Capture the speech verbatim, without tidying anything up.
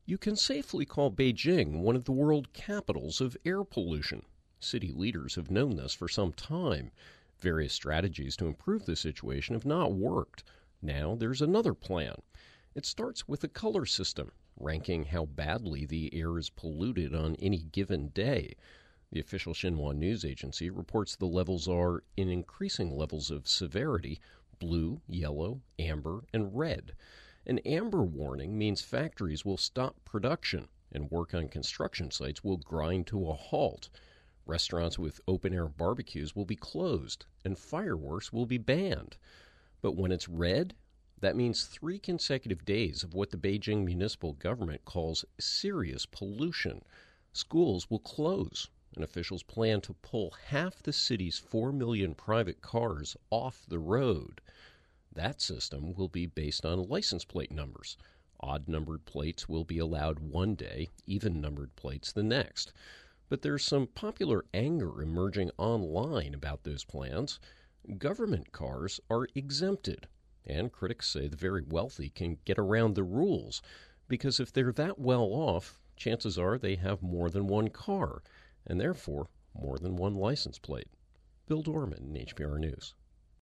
You can safely call Beijing one of the world capitals of air pollution. City leaders have known this for some time. Various strategies to improve the situation have not worked. Now there's another plan. It starts with a color system, ranking how badly the air is polluted on any given day. The official Xinhua news agency reports the levels are in increasing levels of severity: blue, yellow, amber, and red. An amber warning means factories will stop production and work on construction sites will grind to a halt. Restaurants with open-air barbecues will be closed and fireworks will be banned. But when it's red, that means three consecutive days of what the Beijing municipal government calls serious pollution. Schools will close, and officials plan to pull half the city's four million private cars off the road. That system will be based on license plate numbers. Odd-numbered plates will be allowed one day, even-numbered plates the next. But there's some popular anger emerging online about those plans. Government cars are exempted, and critics say the very wealthy can get around the rules, because if they're that well off, chances are they have more than one car, and therefore more than one license plate. Bill Dorman, H P R News.